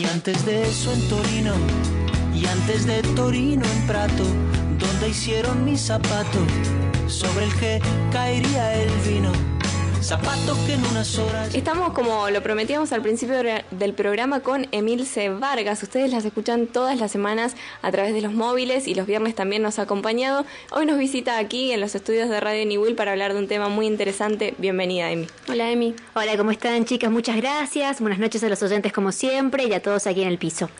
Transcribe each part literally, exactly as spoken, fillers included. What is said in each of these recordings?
antes de eso en Torino, y antes de Torino en Prato, donde hicieron mi zapato, sobre el que caería el vino. Zapatos que en unas horas... Estamos, como lo prometíamos al principio del programa, con Emilce Vargas. Ustedes las escuchan todas las semanas a través de los móviles y los viernes también nos ha acompañado. Hoy nos visita aquí en los estudios de Radio Niwil para hablar de un tema muy interesante. Bienvenida, Emi. Hola, Emi. Hola, ¿cómo están, chicas? Muchas gracias. Buenas noches a los oyentes como siempre y a todos aquí en el piso.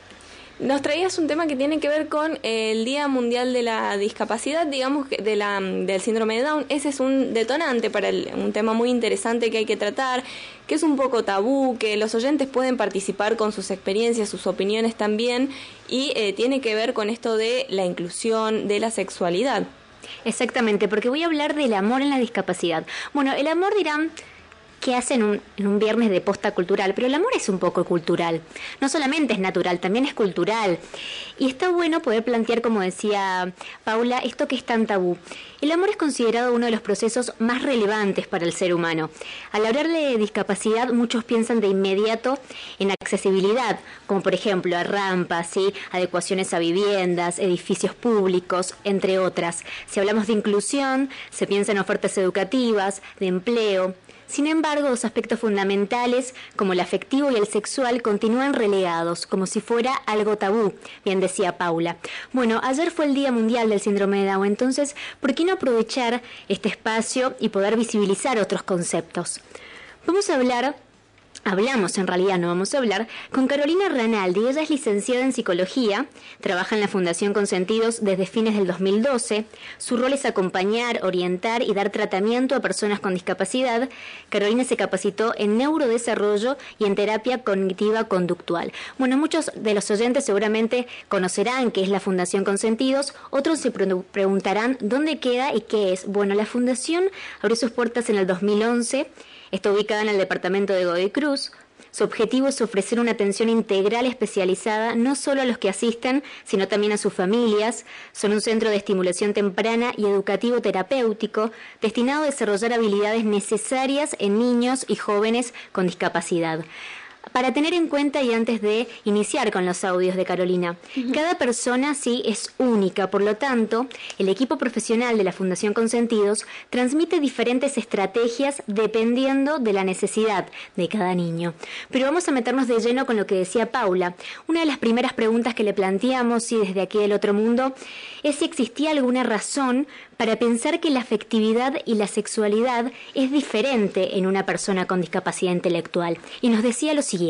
Nos traías un tema que tiene que ver con el Día Mundial de la Discapacidad, digamos, de la, del síndrome de Down. Ese es un detonante para el, un tema muy interesante que hay que tratar, que es un poco tabú, que los oyentes pueden participar con sus experiencias, sus opiniones también, y eh, tiene que ver con esto de la inclusión, de la sexualidad. Exactamente, porque voy a hablar del amor en la discapacidad. Bueno, el amor, dirán, que hacen un, en un viernes de posta cultural, pero el amor es un poco cultural. No solamente es natural, también es cultural. Y está bueno poder plantear, como decía Paula, esto que es tan tabú. El amor es considerado uno de los procesos más relevantes para el ser humano. Al hablar de discapacidad, muchos piensan de inmediato en accesibilidad, como por ejemplo a rampas, ¿sí? Adecuaciones a viviendas, edificios públicos, entre otras. Si hablamos de inclusión, se piensa en ofertas educativas, de empleo. Sin embargo, dos aspectos fundamentales, como el afectivo y el sexual, continúan relegados, como si fuera algo tabú, bien decía Paula. Bueno, ayer fue el Día Mundial del Síndrome de Down, entonces, ¿por qué no aprovechar este espacio y poder visibilizar otros conceptos? Vamos a hablar... Hablamos, en realidad no vamos a hablar, con Carolina Ranaldi. Ella es licenciada en Psicología, trabaja en la Fundación Consentidos desde fines del dos mil doce. Su rol es acompañar, orientar y dar tratamiento a personas con discapacidad. Carolina se capacitó en neurodesarrollo y en terapia cognitiva conductual. Bueno, muchos de los oyentes seguramente conocerán qué es la Fundación Consentidos, otros se pre- preguntarán dónde queda y qué es. Bueno, la Fundación abrió sus puertas en el dos mil once. Está ubicada en el departamento de Godoy Cruz. Su objetivo es ofrecer una atención integral especializada no solo a los que asisten, sino también a sus familias. Son un centro de estimulación temprana y educativo terapéutico destinado a desarrollar habilidades necesarias en niños y jóvenes con discapacidad. Para tener en cuenta y antes de iniciar con los audios de Carolina, uh-huh. Cada persona sí es única, por lo tanto, el equipo profesional de la Fundación Consentidos transmite diferentes estrategias dependiendo de la necesidad de cada niño. Pero vamos a meternos de lleno con lo que decía Paula. Una de las primeras preguntas que le planteamos, sí, desde aquí del otro mundo, es si existía alguna razón para pensar que la afectividad y la sexualidad es diferente en una persona con discapacidad intelectual. Y nos decía lo siguiente.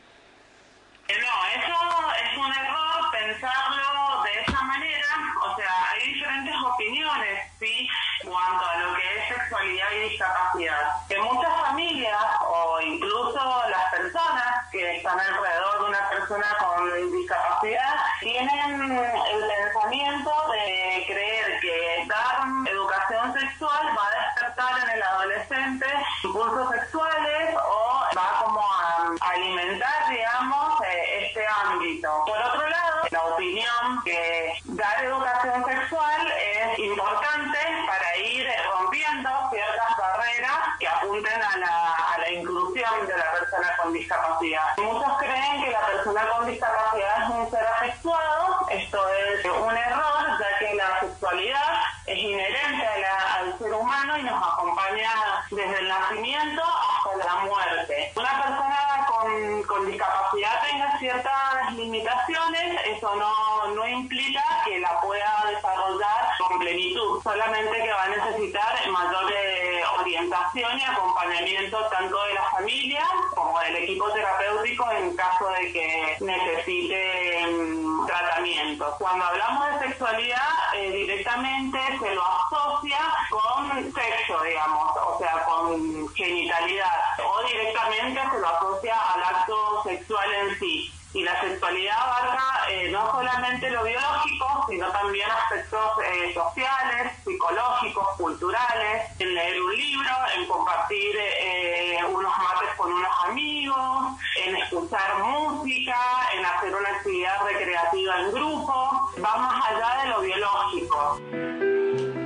No, eso es un error pensarlo de esa manera. O sea, hay diferentes opiniones, ¿sí?, en cuanto a lo que es sexualidad y discapacidad. Que muchas familias, o incluso las personas que están alrededor de una persona con discapacidad, tienen el pensamiento de creer que dar educación sexual va a despertar en el adolescente impulsos sexuales o va como a alimentar, digamos, este ámbito. Por otro lado, la opinión que dar educación sexual es importante para ir rompiendo ciertas barreras que apunten a la, a la inclusión de la persona con discapacidad. Muchos creen que la persona con discapacidad es un ser asexuado. Esto es un error, ya que la sexualidad es inherente a la, al ser humano y nos acompaña desde el nacimiento hasta la muerte. Una persona con, con discapacidad tenga ciertas limitaciones, eso no, no implica que la pueda desarrollar con plenitud, solamente que va a necesitar mayor eh, orientación y acompañamiento tanto de la familia como del equipo terapéutico en caso de que necesite um, tratamiento. Cuando hablamos de sexualidad, eh, directamente se lo asocia con sexo, digamos, o sea, con genitalidad, o directamente se lo asocia al acto sexual en sí. Y la sexualidad abarca eh, no solamente lo biológico, sino también aspectos eh, sociales, psicológicos, culturales, en leer un libro, en compartir eh, unos mates con unos amigos, en escuchar música, en hacer una actividad recreativa en grupo. Va más allá de lo biológico.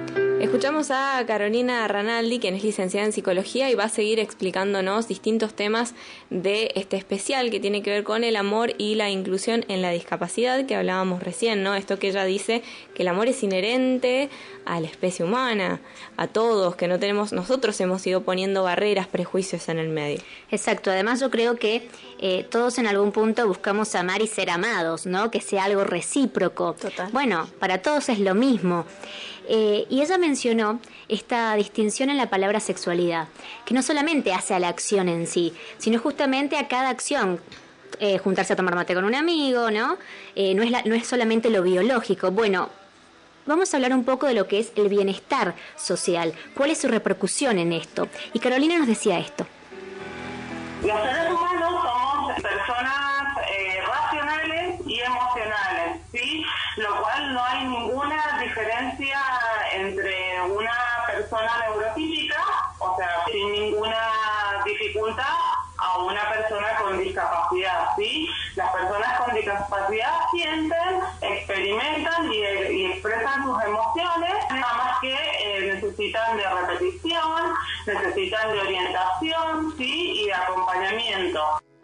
Escuchamos a Carolina Ranaldi, quien es licenciada en Psicología y va a seguir explicándonos distintos temas de este especial que tiene que ver con el amor y la inclusión en la discapacidad que hablábamos recién, ¿no? Esto que ella dice, que el amor es inherente a la especie humana, a todos, que no tenemos, nosotros hemos ido poniendo barreras, prejuicios en el medio. Exacto, además yo creo que eh, todos en algún punto buscamos amar y ser amados, ¿no? Que sea algo recíproco. Total. Bueno, para todos es lo mismo. Eh, y ella mencionó esta distinción en la palabra sexualidad, que no solamente hace a la acción en sí, sino justamente a cada acción. Eh, juntarse a tomar mate con un amigo, ¿no? Eh, no es la, no es solamente lo biológico. Bueno, vamos a hablar un poco de lo que es el bienestar social. ¿Cuál es su repercusión en esto? Y Carolina nos decía esto. Los seres humanos somos personas eh, racionales y emocionales, ¿sí? Lo cual no hay ninguna diferencia entre una persona neurotípica, o sea, sin ninguna dificultad, a una persona con discapacidad, ¿sí? Las personas con discapacidad sienten, experimentan y, y expresan sus emociones, nada más que eh, necesitan de repetición, necesitan de orientación, ¿sí? Y de acompañamiento.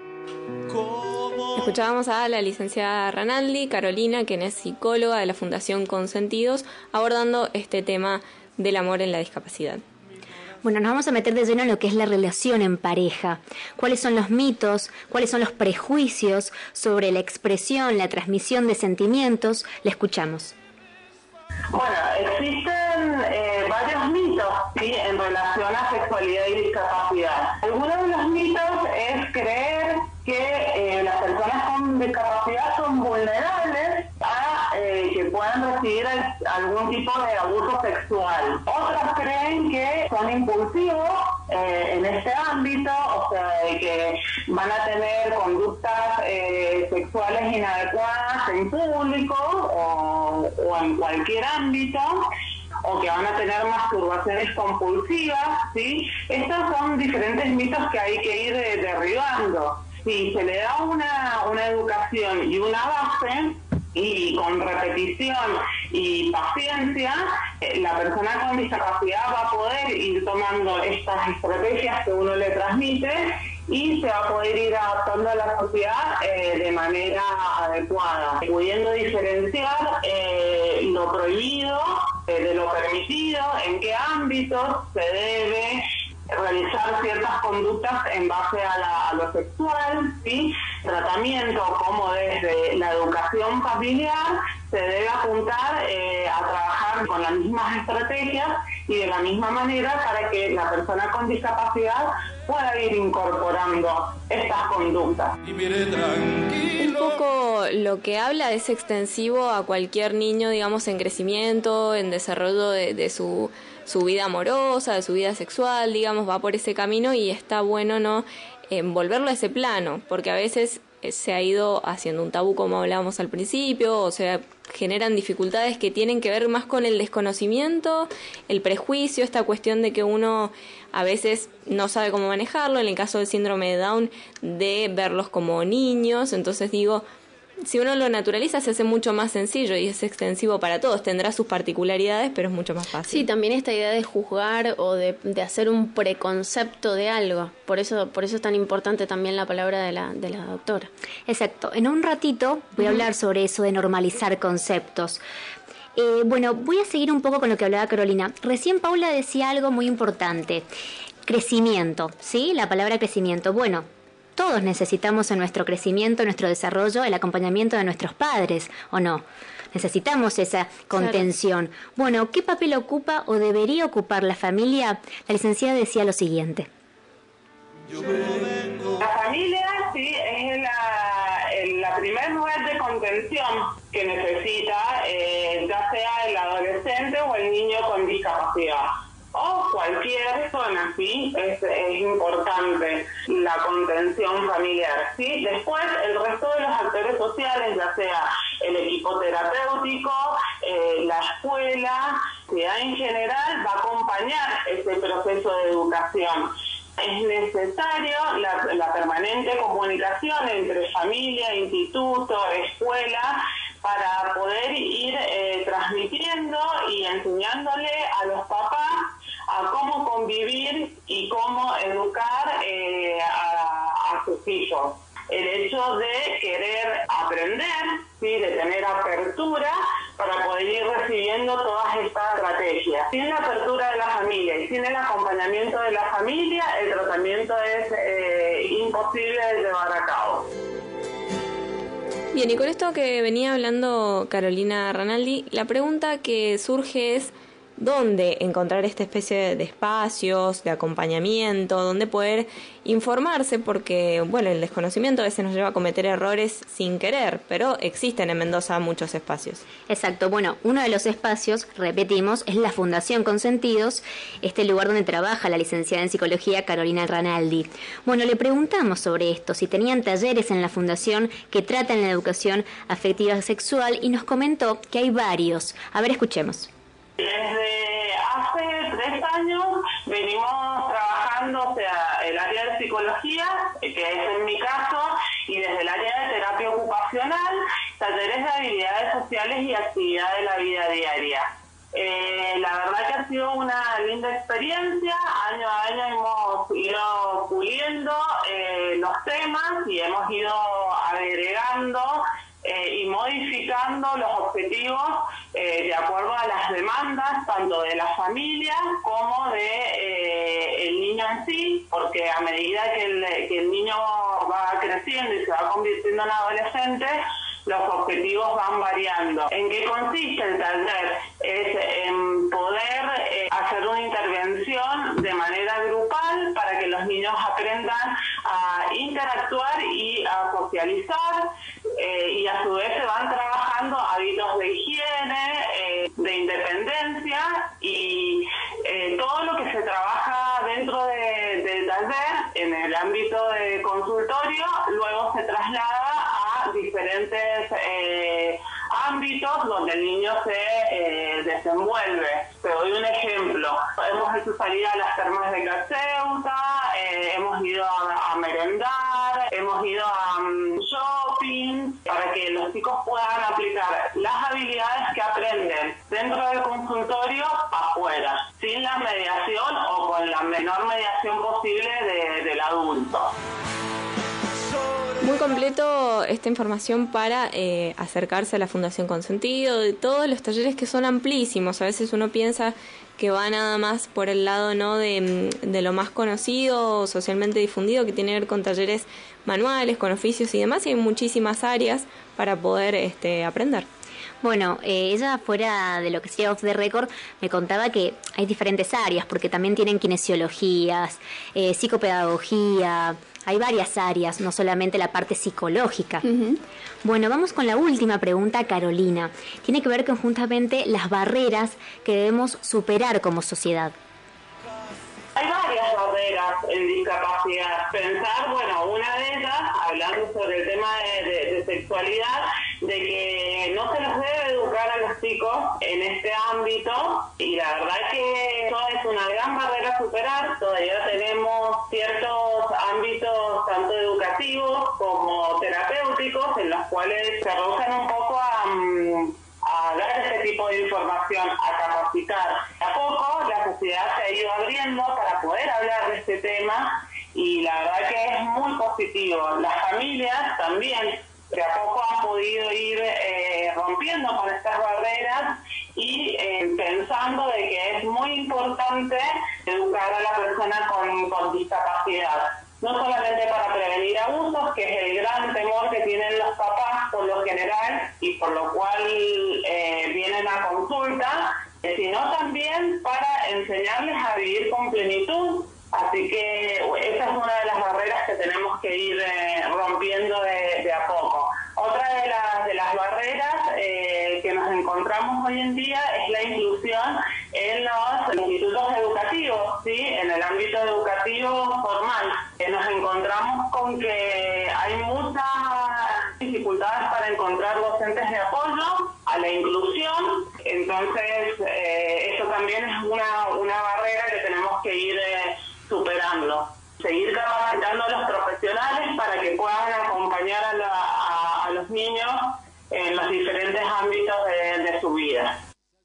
Escuchábamos a la licenciada Ranaldi, Carolina, quien es psicóloga de la Fundación Consentidos, abordando este tema del amor en la discapacidad. Bueno, nos vamos a meter de lleno en lo que es la relación en pareja. ¿Cuáles son los mitos? ¿Cuáles son los prejuicios sobre la expresión, la transmisión de sentimientos? La escuchamos. Bueno, existen eh, varios mitos, ¿sí? En relación a sexualidad y discapacidad. Algunos de los mitos es creer que eh, las personas con discapacidad son vulnerables a eh, que puedan recibir el, algún tipo de abuso sexual. Otros creen que son impulsivos eh, en este ámbito, o sea, de que van a tener conductas eh, sexuales inadecuadas en público o, o en cualquier ámbito, o que van a tener masturbaciones compulsivas, ¿sí? Estos son diferentes mitos que hay que ir de, derribando. Si se le da una, una educación y una base, y con repetición y paciencia, eh, la persona con discapacidad va a poder ir tomando estas estrategias que uno le transmite y se va a poder ir adaptando a la sociedad eh, de manera adecuada, pudiendo diferenciar eh, lo prohibido eh, de lo permitido, en qué ámbitos se debe realizar ciertas conductas en base a, la, a lo sexual, ¿sí? Tratamiento como desde la educación familiar se debe apuntar eh, a trabajar con las mismas estrategias y de la misma manera para que la persona con discapacidad pueda ir incorporando estas conductas. Un poco lo que habla es extensivo a cualquier niño, digamos, en crecimiento, en desarrollo de, de su, su vida amorosa, de su vida sexual, digamos, va por ese camino y está bueno, ¿no?, envolverlo a ese plano, porque a veces se ha ido haciendo un tabú, como hablábamos al principio, o sea, generan dificultades que tienen que ver más con el desconocimiento, el prejuicio, esta cuestión de que uno a veces no sabe cómo manejarlo, en el caso del síndrome de Down, de verlos como niños. Entonces digo, si uno lo naturaliza se hace mucho más sencillo y es extensivo para todos, tendrá sus particularidades, pero es mucho más fácil. Sí, también esta idea de juzgar o de, de hacer un preconcepto de algo, por eso por eso es tan importante también la palabra de la, de la doctora. Exacto, en un ratito voy a hablar sobre eso de normalizar conceptos. Eh, bueno, voy a seguir un poco con lo que hablaba Carolina. Recién Paula decía algo muy importante, crecimiento, ¿sí? La palabra crecimiento. Bueno, todos necesitamos en nuestro crecimiento, en nuestro desarrollo, el acompañamiento de nuestros padres, ¿o no? Necesitamos esa contención. Claro. Bueno, ¿qué papel ocupa o debería ocupar la familia? La licenciada decía lo siguiente. La familia, sí, es la, la primer lugar de contención que necesita, eh, ya sea el adolescente o el niño con discapacidad. O cualquier persona, ¿sí? Es, es importante la contención familiar, ¿sí? Después, el resto de los actores sociales, ya sea el equipo terapéutico, eh, la escuela, la sociedad en general, va a acompañar ese proceso de educación. Es necesario la, la permanente comunicación entre familia, instituto, escuela, para poder ir eh, transmitiendo y enseñándole a los papás a cómo convivir y cómo educar eh, a, a sus hijos. El hecho de querer aprender, ¿sí? De tener apertura para poder ir recibiendo todas estas estrategias. Sin la apertura de la familia y sin el acompañamiento de la familia, el tratamiento es eh, imposible de llevar a cabo. Bien, y con esto que venía hablando Carolina Ranaldi, la pregunta que surge es dónde encontrar esta especie de espacios, de acompañamiento, dónde poder informarse, porque bueno, el desconocimiento a veces nos lleva a cometer errores sin querer, pero existen en Mendoza muchos espacios. Exacto, bueno, uno de los espacios, repetimos, es la Fundación Consentidos, este lugar donde trabaja la licenciada en psicología Carolina Ranaldi. Bueno, le preguntamos sobre esto, si tenían talleres en la fundación que tratan la educación afectiva sexual, y nos comentó que hay varios. A ver, escuchemos. Desde hace tres años venimos trabajando, o sea, el área de psicología, que es en mi caso, y desde el área de terapia ocupacional, talleres de habilidades sociales y actividad de la vida diaria. Eh, la verdad que ha sido una linda experiencia, año a año hemos ido puliendo eh, los temas y hemos ido agregando Eh, y modificando los objetivos eh, de acuerdo a las demandas tanto de las familias como de eh, el niño en sí, porque a medida que el, que el niño va creciendo y se va convirtiendo en adolescente, los objetivos van variando. ¿En qué consiste el taller? Es en poder eh, hacer una intervención de manera grupal para que los niños aprendan a interactuar y a socializar, eh, y a su vez se van trabajando hábitos de higiene, eh, de independencia, y eh, todo lo que se trabaja dentro de, del taller en el ámbito de consultorio luego se traslada a diferentes eh, ámbitos donde el niño se eh, desenvuelve. Te doy un ejemplo. Hemos hecho salir a las termas de Cacheuta, eh, hemos ido a, a merendar, hemos ido a um, shopping, para que los chicos puedan aplicar las habilidades que aprenden dentro del consultorio afuera, sin la mediación o con la menor mediación posible de, del adulto. Muy completo esta información para eh, acercarse a la Fundación Consentido, de todos los talleres que son amplísimos. A veces uno piensa que va nada más por el lado no de, de lo más conocido, socialmente difundido, que tiene que ver con talleres manuales, con oficios y demás, y hay muchísimas áreas para poder este, aprender. Bueno, eh, ella fuera de lo que sería off the record me contaba que hay diferentes áreas, porque también tienen kinesiologías, eh, psicopedagogía, hay varias áreas, no solamente la parte psicológica. Uh-huh. Bueno, vamos con la última pregunta, Carolina. Tiene que ver con justamente las barreras que debemos superar como sociedad. Hay varias barreras en discapacidad. Pensar, bueno, una de ellas, hablando sobre el tema de, de, de sexualidad, de que no se los debe educar a los chicos en este ámbito, y la verdad que eso es una gran barrera a superar. Todavía tenemos ciertos ámbitos tanto educativos como terapéuticos en los cuales se rehusan un poco a... Um, a dar este tipo de información, a capacitar. A poco la sociedad se ha ido abriendo para poder hablar de este tema, y la verdad que es muy positivo. Las familias también de a poco han podido ir eh, rompiendo con estas barreras y eh, pensando de que es muy importante educar a la persona con, con discapacidad. No solamente para prevenir abusos, que es el gran temor que tienen los papás por lo general y por lo cual eh, vienen a consulta, sino también para enseñarles a vivir con plenitud. Así que esa es una de las barreras que tenemos que ir eh, rompiendo de, de a poco. Otra de las, de las barreras eh, que nos encontramos hoy en día es la inclusión en los institutos educativos, ¿sí? En el ámbito educativo formal. Eh, nos encontramos con que hay muchas dificultades para encontrar docentes de apoyo a la inclusión. Entonces, eh, eso también es una, una barrera que tenemos que ir eh, superando. Seguir capacitando a los profesionales para que puedan acompañar a, la, a, a los niños en los diferentes ámbitos de, de su vida.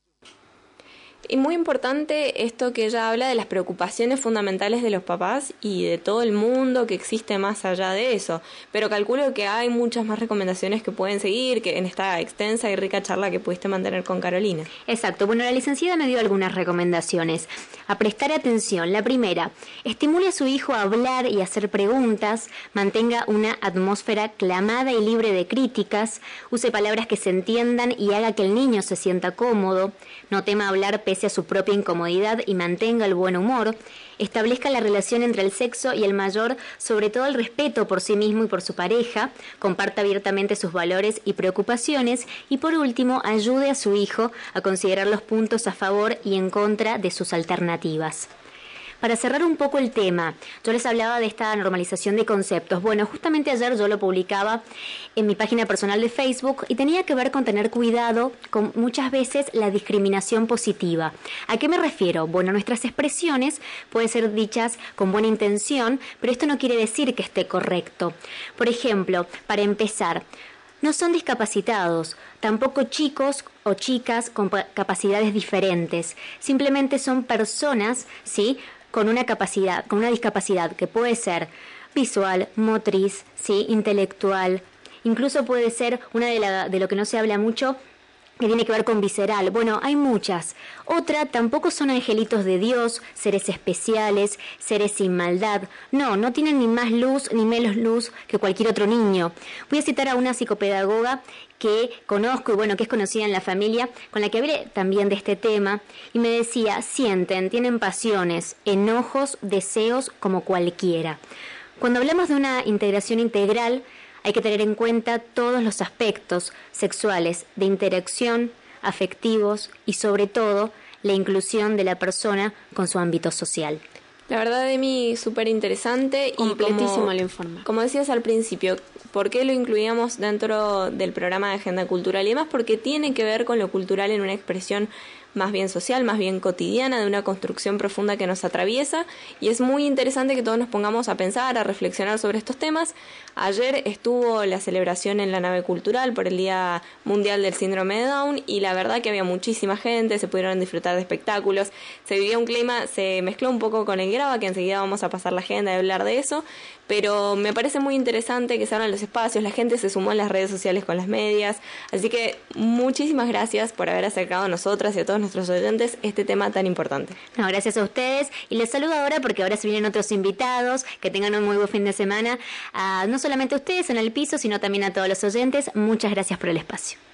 Y muy importante esto que ella habla de las preocupaciones fundamentales de los papás y de todo el mundo que existe más allá de eso. Pero calculo que hay muchas más recomendaciones que pueden seguir que en esta extensa y rica charla que pudiste mantener con Carolina. Exacto. Bueno, la licenciada me dio algunas recomendaciones. A prestar atención. La primera, estimule a su hijo a hablar y hacer preguntas, mantenga una atmósfera clamada y libre de críticas, use palabras que se entiendan y haga que el niño se sienta cómodo, no tema hablar pese a su propia incomodidad y mantenga el buen humor, establezca la relación entre el sexo y el mayor, sobre todo el respeto por sí mismo y por su pareja, comparta abiertamente sus valores y preocupaciones y por último ayude a su hijo a considerar los puntos a favor y en contra de sus alternativas. Para cerrar un poco el tema, yo les hablaba de esta normalización de conceptos. Bueno, justamente ayer yo lo publicaba en mi página personal de Facebook y tenía que ver con tener cuidado con muchas veces la discriminación positiva. ¿A qué me refiero? Bueno, nuestras expresiones pueden ser dichas con buena intención, pero esto no quiere decir que esté correcto. Por ejemplo, para empezar, no son discapacitados, tampoco chicos o chicas con capacidades diferentes. Simplemente son personas, ¿sí?, con una capacidad, con una discapacidad que puede ser visual, motriz, ¿sí?, intelectual, incluso puede ser una de, la, de lo que no se habla mucho, que tiene que ver con visceral. Bueno, hay muchas. Otra, tampoco son angelitos de Dios, seres especiales, seres sin maldad. No, no tienen ni más luz ni menos luz que cualquier otro niño. Voy a citar a una psicopedagoga que conozco y bueno, que es conocida en la familia, con la que hablé también de este tema, y me decía, sienten, tienen pasiones, enojos, deseos como cualquiera. Cuando hablamos de una integración integral, hay que tener en cuenta todos los aspectos sexuales, de interacción, afectivos y sobre todo la inclusión de la persona con su ámbito social. La verdad, Emi, súper interesante y completísimo como, el informe. Como decías al principio, ¿por qué lo incluíamos dentro del programa de Agenda Cultural? Y además porque tiene que ver con lo cultural en una expresión más bien social, más bien cotidiana, de una construcción profunda que nos atraviesa, y es muy interesante que todos nos pongamos a pensar, a reflexionar sobre estos temas. Ayer estuvo la celebración en la nave cultural por el Día Mundial del Síndrome de Down y la verdad que había muchísima gente, se pudieron disfrutar de espectáculos, se vivía un clima, se mezcló un poco con el grava, que enseguida vamos a pasar la agenda y hablar de eso, pero me parece muy interesante que se abran los espacios, la gente se sumó en las redes sociales con las medias, así que muchísimas gracias por haber acercado a nosotras y a todos nuestros oyentes este tema tan importante. No, gracias a ustedes y les saludo ahora porque ahora se vienen otros invitados, que tengan un muy buen fin de semana, a, no solamente a ustedes en el piso, sino también a todos los oyentes. Muchas gracias por el espacio.